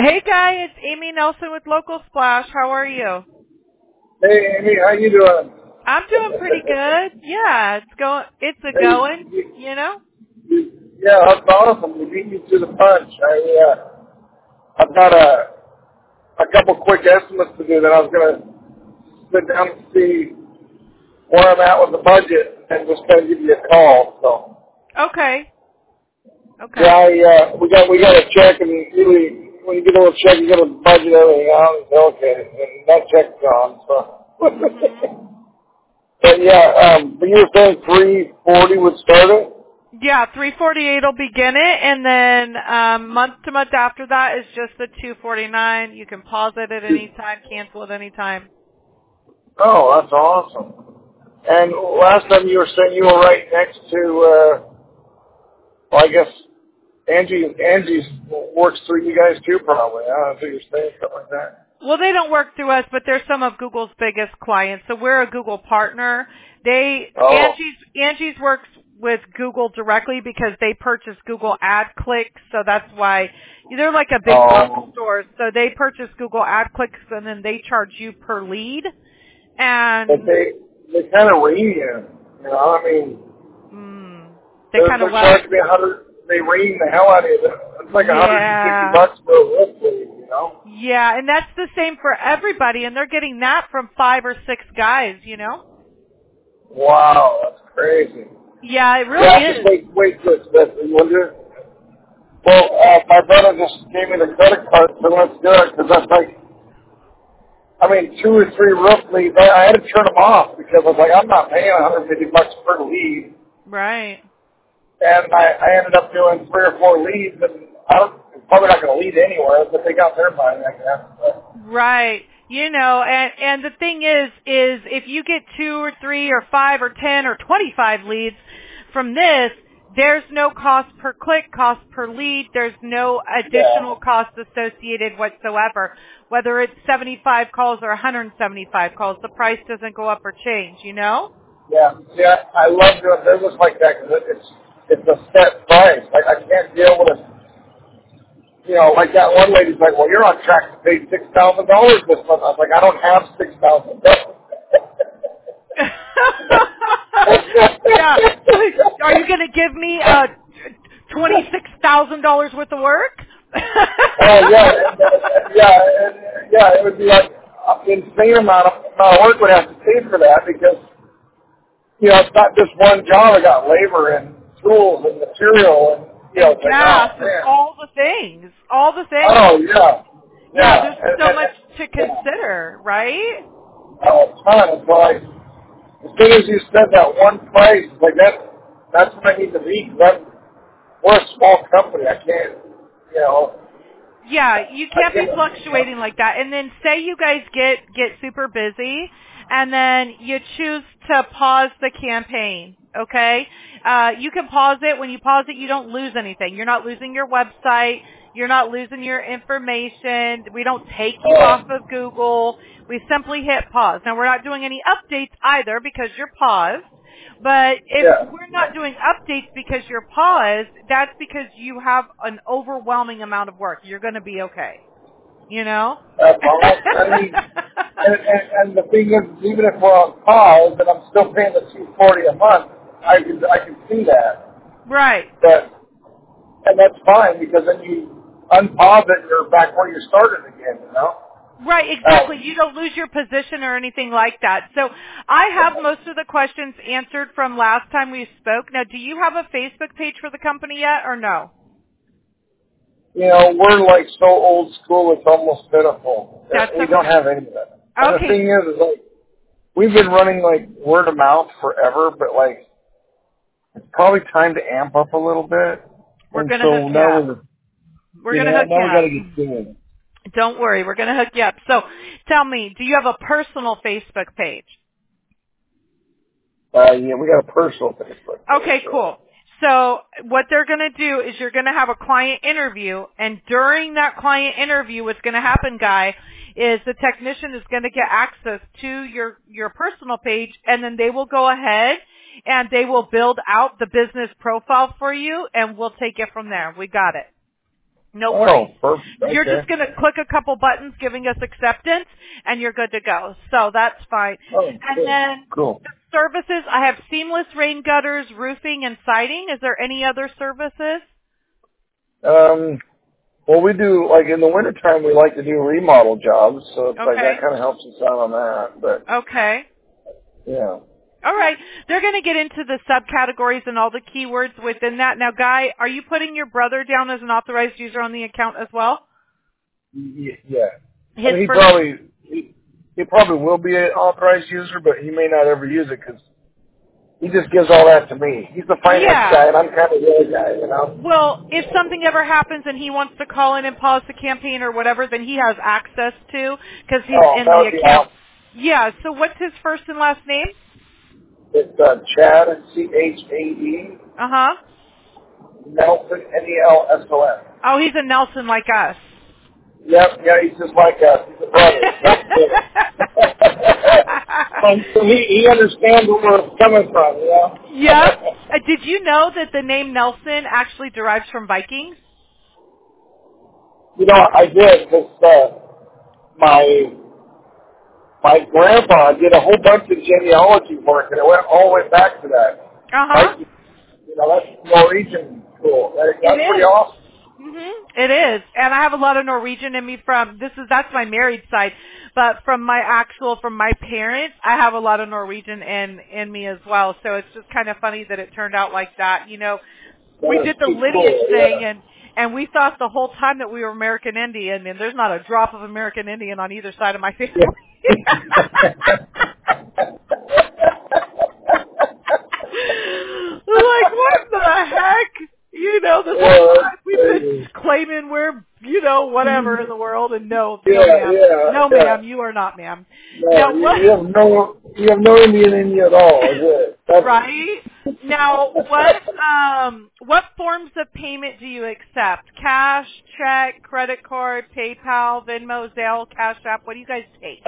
Hey, Guy, it's Amy Nelson with Local Splash. How are you? Hey, Amy, how you doing? I'm doing pretty good. Yeah, it's going. It's a going. You know. Yeah, that's awesome. You beat me to the punch. I've got a couple quick estimates to do that I was going to sit down and see where I'm at with the budget and just kind of give you a call. So, Okay. Okay. yeah, we got a check, and usually when you get a little check, you got to budget everything out and say, okay, and that check's gone. So, Mhm. but yeah, but you were saying 340 would start it? Yeah, 348 will begin it, and then month to month after that is just the 249. You can pause it at any time, cancel at any time. Oh, that's awesome. And last time you were saying you were right next to, well, I guess Angie's works through you guys too, probably. I don't know if you're saying something like that. Well, they don't work through us, but they're some of Google's biggest clients. So we're a Google partner. Oh, Angie's works with Google directly because they purchase Google ad clicks. So that's why they're like a big box store. So they purchase Google ad clicks and then they charge you per lead. but And they kind of ream you. You know, I mean, they they're kind of what? charging me 100. They ream the hell out of you. It's like 150 Yeah. bucks for a lift lead, you know. Yeah, and that's the same for everybody, and they're getting that from 5 or 6 guys, you know? Wow, that's crazy. Yeah, it really Yeah, just is. wait for it, Smith. You wonder. Well, my brother just gave me the credit card, so let's do it, because that's like, I mean, 2 or 3 roof leads. I had to turn them off because I was like, I'm not paying 150 bucks per lead. Right. And I ended up doing 3 or 4 leads, and I'm probably not going to lead anywhere, but they got their money, I guess. But, Right. You know, and the thing is if you get 2 or 3 or 5 or 10 or 25 leads from this, there's no cost per click, cost per lead. There's no yeah, additional cost associated whatsoever. Whether it's 75 calls or 175 calls, the price doesn't go up or change, you know? yeah, I love doing business like that because it's a set price. Like, I can't deal with it. You know, like that one lady's like, well, you're on track to pay $6,000 this month. I was like, I don't have $6,000. Yeah. Are you going to give me $26,000 worth of work? Oh yeah, it would be like an insane amount of work would have to pay for that because you know it's not just one job. I got labor and tools and material and you know And it's like gas oh and man, all the things. All the things. oh yeah, Yeah, yeah, there's so much to consider, right? oh a ton. It's like as soon as you said that one price, like that's what I need to be. We're a small company. I can't, you know, Yeah, you I can't be can't. fluctuating like that. And then say you guys get super busy and then you choose to pause the campaign, okay? You can pause it. When you pause it, you don't lose anything. You're not losing your website. You're not losing your information. We don't take you off of Google. We simply hit pause. Now, we're not doing any updates either because you're paused. But if Yeah. we're not doing updates because you're paused, that's because you have an overwhelming amount of work. You're going to be okay. You know? I mean, and the thing is, even if we're on pause and I'm still paying the $240 a month, I can see that. Right. But and that's fine because then you unpause it and you're back where you started again. You know. Right, exactly. You don't lose your position or anything like that. So I have most of the questions answered from last time we spoke. Now, do you have a Facebook page for the company yet or no? You know, we're like so old school, it's almost pitiful. That's We don't okay. have any of that. And the Okay. thing is like we've been running like word of mouth forever, but like it's probably time to amp up a little bit. We're And going to hook so you now up. we're, We're you going to know, hook you now we got up. to get doing. Don't worry. We're going to hook you up. So tell me, do you have a personal Facebook page? Yeah, we got a personal Facebook page. Okay, cool. So what they're going to do is you're going to have a client interview, and during that client interview, what's going to happen, Guy, is the technician is going to get access to your personal page, and then they will go ahead and they will build out the business profile for you, and we'll take it from there. We got it. No price. Perfect. Okay. You're just going to click a couple buttons giving us acceptance, and you're good to go. So that's fine. And cool. then Cool. the services, I have seamless rain gutters, roofing, and siding. Is there any other services? Well, we do, like, in the wintertime, we like to do remodel jobs, so it's like that kind of helps us out on that, but. Okay. Yeah. All right. They're going to get into the subcategories and all the keywords within that. Now, Guy, are you putting your brother down as an authorized user on the account as well? Yeah. His he probably will be an authorized user, but he may not ever use it because he just gives all that to me. He's the finance guy, and I'm kind of the other guy, you know? Well, if something ever happens and he wants to call in and pause the campaign or whatever, then he has access to because he's in the account. Yeah. So what's his first and last name? It's Chad, C-H-A-D. Uh-huh. Nelson, N-E-L-S-O-N. Oh, he's a Nelson like us. Yep, yeah, he's just like us. He's a brother. So he understands where we're coming from, you know? Yeah. Did you know that the name Nelson actually derives from Vikings? You know, I did, because my grandpa did a whole bunch of genealogy work, and it went all the way back to that. Uh-huh. You know, that's Norwegian school. That's pretty awesome. It is. And I have a lot of Norwegian in me that's my married side, but from my parents, I have a lot of Norwegian in me as well. So it's just kind of funny that it turned out like that. You know, we did the lineage thing and we thought the whole time that we were American Indian, and there's not a drop of American Indian on either side of my family. Like, what the heck? You know, this whole time we've been claiming we're, whatever in the world, and no, ma'am, you are not, ma'am. No, you have no Indian in you at all, is it? Right? Now, what forms of payment do you accept? Cash, check, credit card, PayPal, Venmo, Zelle, Cash App? What do you guys take?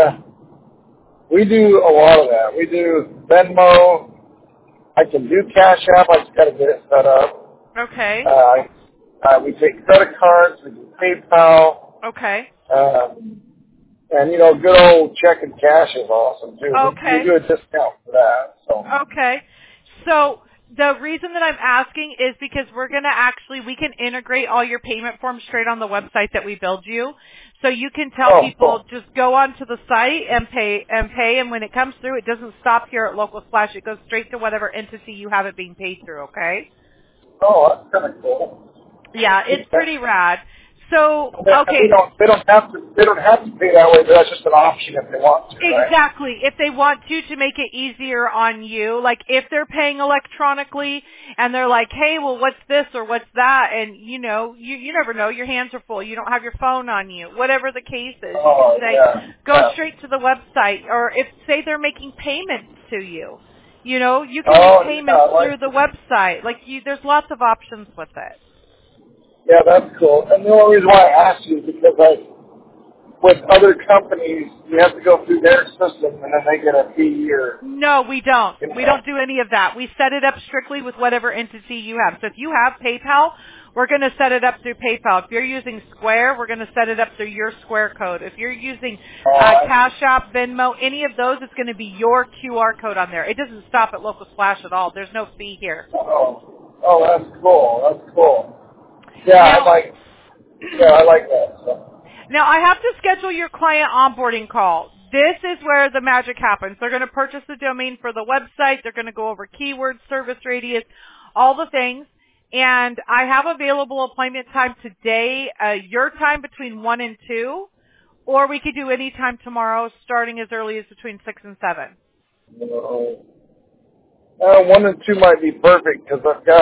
We do a lot of that. We do Venmo. I can do Cash App. I just got to get it set up. Okay. We take credit cards. We do PayPal. Okay. And, good old check and cash is awesome, too. Okay. We do a discount for that. So. Okay. So the reason that I'm asking is because we can integrate all your payment forms straight on the website that we build you. So you can tell people just go onto the site and pay, and when it comes through, it doesn't stop here at Local Splash. It goes straight to whatever entity you have it being paid through, okay? Oh, that's kind of cool. Yeah, it's pretty rad. So, okay. They don't have to pay that way, but that's just an option if they want to, right? Exactly. If they want to make it easier on you, like if they're paying electronically and they're like, hey, well, what's this or what's that? And, you never know. Your hands are full. You don't have your phone on you. Whatever the case is, you can say, go straight to the website. Or if, say, they're making payments to you. You can make payments through the website. There's lots of options with it. Yeah, that's cool. And the only reason why I asked you is because, with other companies, you have to go through their system, and then they get a fee or... No, we don't. We don't do any of that. We set it up strictly with whatever entity you have. So if you have PayPal, we're going to set it up through PayPal. If you're using Square, we're going to set it up through your Square code. If you're using Cash App, Venmo, any of those, it's going to be your QR code on there. It doesn't stop at Local Splash at all. There's no fee here. Oh, that's cool. That's cool. Yeah, I like that. So. Now, I have to schedule your client onboarding call. This is where the magic happens. They're going to purchase the domain for the website. They're going to go over keywords, service radius, all the things. And I have available appointment time today, your time between 1 and 2, or we could do any time tomorrow starting as early as between 6 and 7. 1 and 2 might be perfect because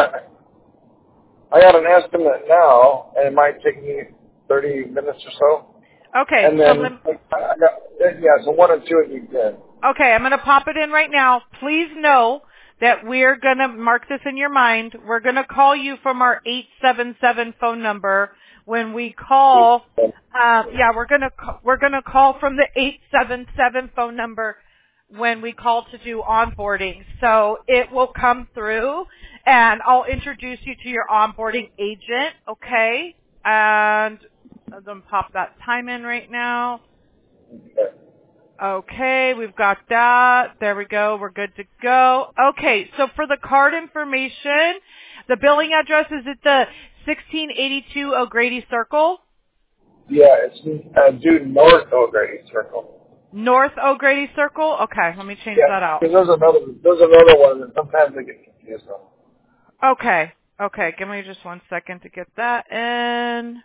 I got an estimate now, and it might take me 30 minutes or so. Okay. And then, so 1 and 2 would be good. Okay, I'm going to pop it in right now. Please know that we're going to mark this in your mind. We're going to call you from our 877 phone number when we call. We're going to call from the 877 phone number when we call to do onboarding. So it will come through, and I'll introduce you to your onboarding agent, okay? And then pop that time in right now. Okay. Okay, we've got that. There we go. We're good to go. Okay, so for the card information, the billing address is at the 1682 O'Grady Circle. Yeah, it's due north O'Grady Circle. North O'Grady Circle? Okay, let me change Yeah, that out. because there's another one that sometimes I get confused on. Okay, give me just 1 second to get that in.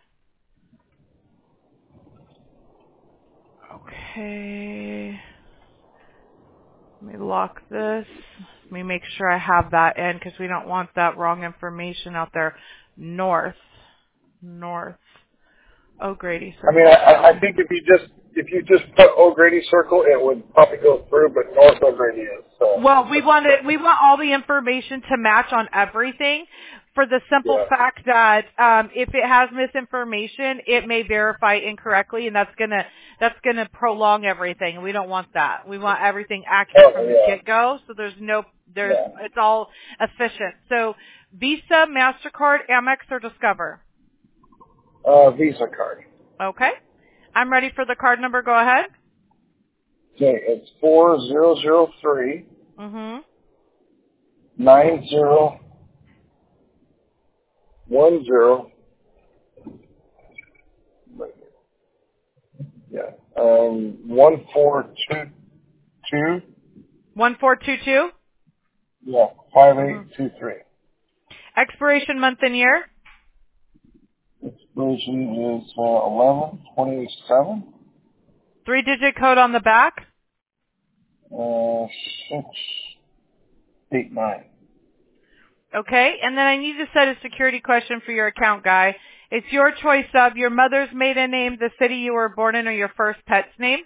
Okay. Let me lock this. Let me make sure I have that in because we don't want that wrong information out there. North O'Grady Circle. I mean, I think if you just put O'Grady Circle, it would probably go through, but North O'Grady is. So. Well, we want all the information to match on everything for the simple fact that if it has misinformation, it may verify incorrectly, and that's gonna prolong everything. And we don't want that. We want everything accurate from the get-go, so it's all efficient. So Visa, MasterCard, Amex, or Discover? Visa card. Okay. I'm ready for the card number. Go ahead. Okay, it's 4003 Mm-hmm. 9010 1422 1422. 5823. Expiration month and year. Expiration is 11/27. 3-digit code on the back. 689. Okay, and then I need to set a security question for your account guy. It's your choice of your mother's maiden name, the city you were born in, or your first pet's name.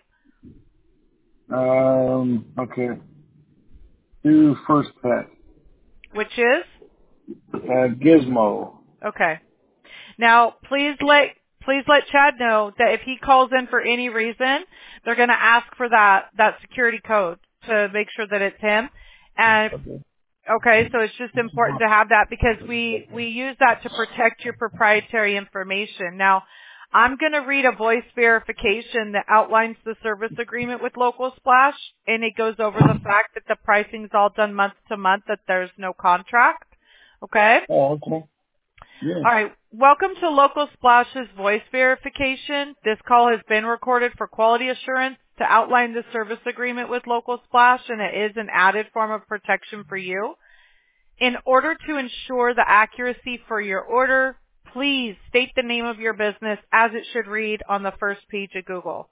Okay. Do first pet. Which is? Gizmo. Okay. Now, please let Chad know that if he calls in for any reason, they're going to ask for that security code to make sure that it's him. And okay, so it's just important to have that because we use that to protect your proprietary information. Now, I'm going to read a voice verification that outlines the service agreement with Local Splash, and it goes over the fact that the pricing is all done month to month, that there's no contract. Okay? Oh, okay. Yeah. All right. Welcome to Local Splash's voice verification. This call has been recorded for quality assurance to outline the service agreement with Local Splash, and it is an added form of protection for you. In order to ensure the accuracy for your order, please state the name of your business as it should read on the first page of Google.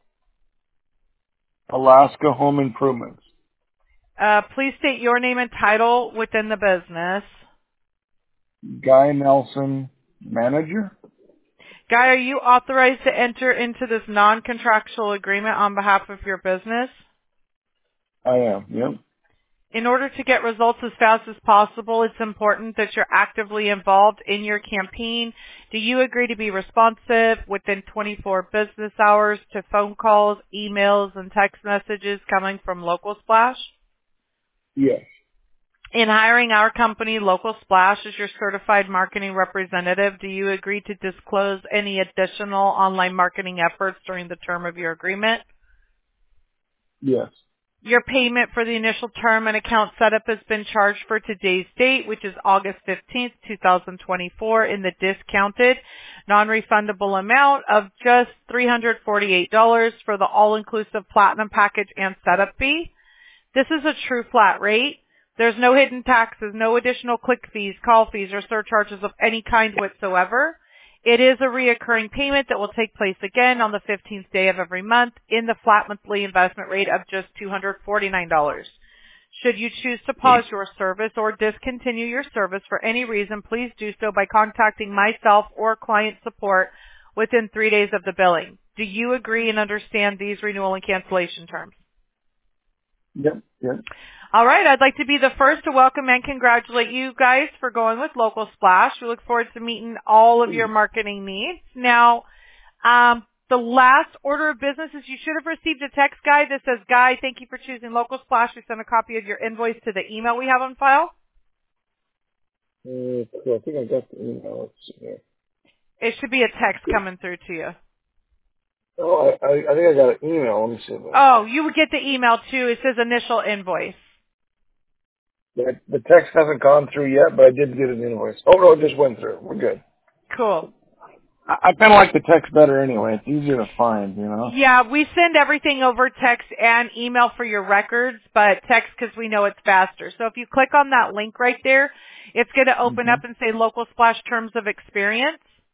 Alaska Home Improvements. Please state your name and title within the business. Guy Nelson, manager. Guy, are you authorized to enter into this non-contractual agreement on behalf of your business? I am, yep. In order to get results as fast as possible, it's important that you're actively involved in your campaign. Do you agree to be responsive within 24 business hours to phone calls, emails, and text messages coming from Local Splash? Yes. In hiring our company, Local Splash, as your certified marketing representative, do you agree to disclose any additional online marketing efforts during the term of your agreement? Yes. Your payment for the initial term and account setup has been charged for today's date, which is August 15th, 2024, in the discounted, non-refundable amount of just $348 for the all-inclusive platinum package and setup fee. This is a true flat rate. There's no hidden taxes, no additional click fees, call fees, or surcharges of any kind whatsoever. It is a reoccurring payment that will take place again on the 15th day of every month in the flat monthly investment rate of just $249. Should you choose to pause your service or discontinue your service for any reason, please do so by contacting myself or client support within 3 days of the billing. Do you agree and understand these renewal and cancellation terms? Yep, yep. All right, I'd like to be the first to welcome and congratulate you guys for going with Local Splash. We look forward to meeting all of your marketing needs. Now, the last order of business is you should have received a text guide that says, Guy, thank you for choosing Local Splash. We sent a copy of your invoice to the email we have on file. Cool. I think I got the email. Let's see here. It should be a text coming through to you. Oh, I think I got an email. Let me see. Oh, you would get the email too. It says initial invoice. The text hasn't gone through yet, but I did get an invoice. Oh, no, it just went through. We're good. Cool. I kind of like the text better anyway. It's easier to find, you know? Yeah, we send everything over text and email for your records, but text because we know it's faster. So if you click on that link right there, it's going to open up and say Local Splash Terms of Experience.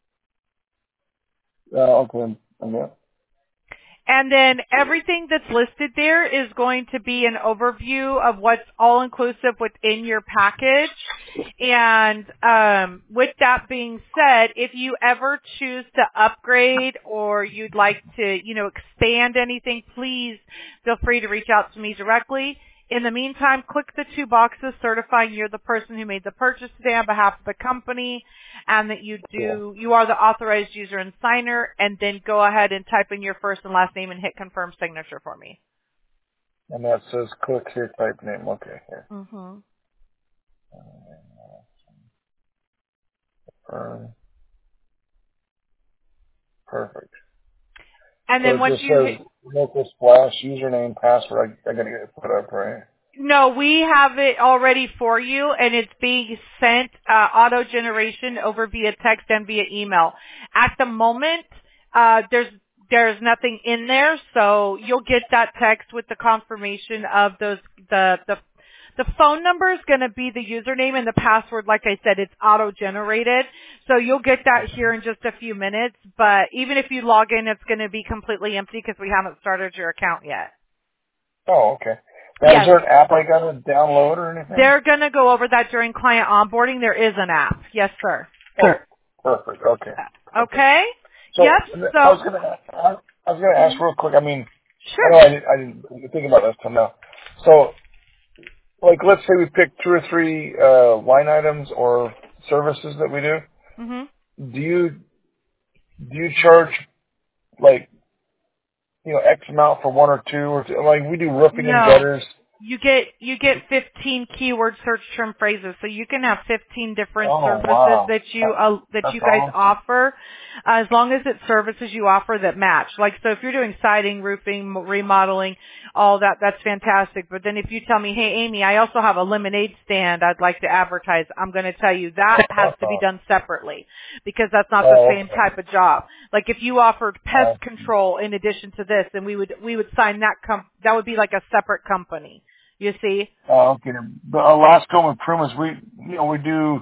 Okay. Okay. And then everything that's listed there is going to be an overview of what's all-inclusive within your package. And with that being said, if you ever choose to upgrade or you'd like to, expand anything, please feel free to reach out to me directly. In the meantime, click the 2 boxes certifying you're the person who made the purchase today on behalf of the company and that you are the authorized user and signer, and then go ahead and type in your first and last name and hit confirm signature for me. And that says click here, type name. Okay, here. Mm-hmm. Perfect. And So then it once just you says Local Splash, username, password. I got to get it put up, right? No, we have it already for you, and it's being sent auto generation over via text and via email. At the moment, there's nothing in there, so you'll get that text with the confirmation of those the phone number is going to be the username, and the password, like I said, it's auto generated. So you'll get that here in just a few minutes. But even if you log in, it's going to be completely empty because we haven't started your account yet. Oh, okay. Now, Yes. is there an app I got to download or anything? They're going to go over that during client onboarding. There is an app. Yes, sir. Sure. Perfect. Okay. Okay? So, Yep. So, I was gonna ask real quick. I mean, sure. I know I didn't think about this till now. So, like, let's say we pick 2 or 3 line items or services that we do. Mm-hmm. Do you charge like X amount for 1 or 2 or like we do roofing and No. gutters? You get 15 keyword search term phrases, so you can have 15 different Oh, services wow. that That's you guys awesome. offer, as long as it's services you offer that match. Like, so if you're doing siding, roofing, remodeling, all that, that's fantastic. But then if you tell me, hey, Amy, I also have a lemonade stand I'd like to advertise, I'm going to tell you that has to be done separately because that's not the same type of job. Like if you offered pest control in addition to this, then we would sign that that would be like a separate company. You see? Oh, okay. The Alaska Home Improvements, we do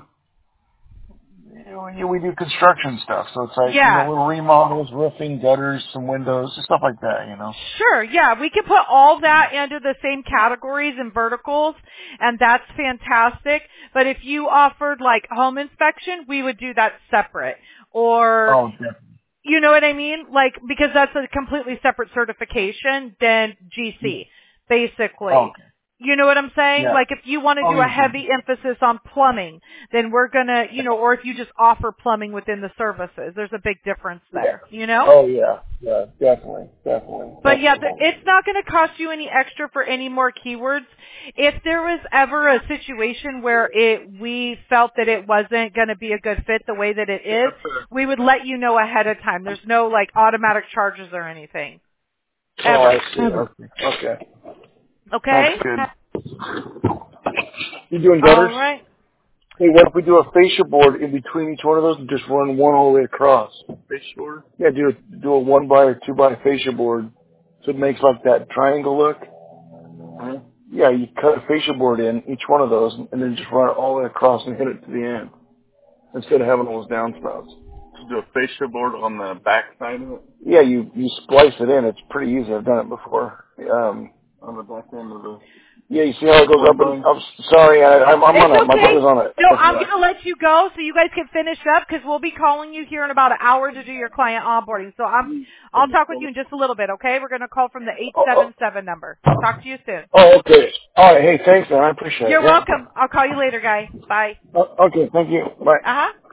construction stuff. So it's like, Yeah. little remodels, roofing, gutters, some windows, stuff like that, Sure, yeah. We can put all that into the same categories and verticals, and that's fantastic. But if you offered like home inspection, we would do that separate. Or, Oh, definitely. you know what I mean? Like, because that's a completely separate certification than GC, basically. Oh, okay. You know what I'm saying? Yeah. Like if you want to do a heavy emphasis on plumbing, then we're going to, or if you just offer plumbing within the services, there's a big difference there, Oh, yeah. Yeah, definitely. But yeah, it's not going to cost you any extra for any more keywords. If there was ever a situation where we felt that it wasn't going to be a good fit the way that it is, we would let you know ahead of time. There's no like automatic charges or anything. Ever. Oh, I see. Okay. Okay? That's good. You doing gutters? All right. Hey, what if we do a fascia board in between each one of those and just run one all the way across? Fascia board? Yeah, do a 1 by or 2 by fascia board, so it makes like that triangle look. Uh-huh. Yeah, you cut a fascia board in each one of those, and then just run it all the way across and hit it to the end, instead of having those downspouts. To do a fascia board on the back side of it? Yeah, you splice it in. It's pretty easy. I've done it before. On the back end of the... Yeah, you see how it goes up and up? Sorry, I'm on it. My brother's on it. No, I'm going to let you go so you guys can finish up because we'll be calling you here in about an hour to do your client onboarding. So I'll talk with you in just a little bit, okay? We're going to call from the 877 number. Talk to you soon. Oh, okay. All right. Hey, thanks, man. I appreciate it. You're welcome. I'll call you later, guy. Bye. Okay, thank you. Bye. Uh-huh.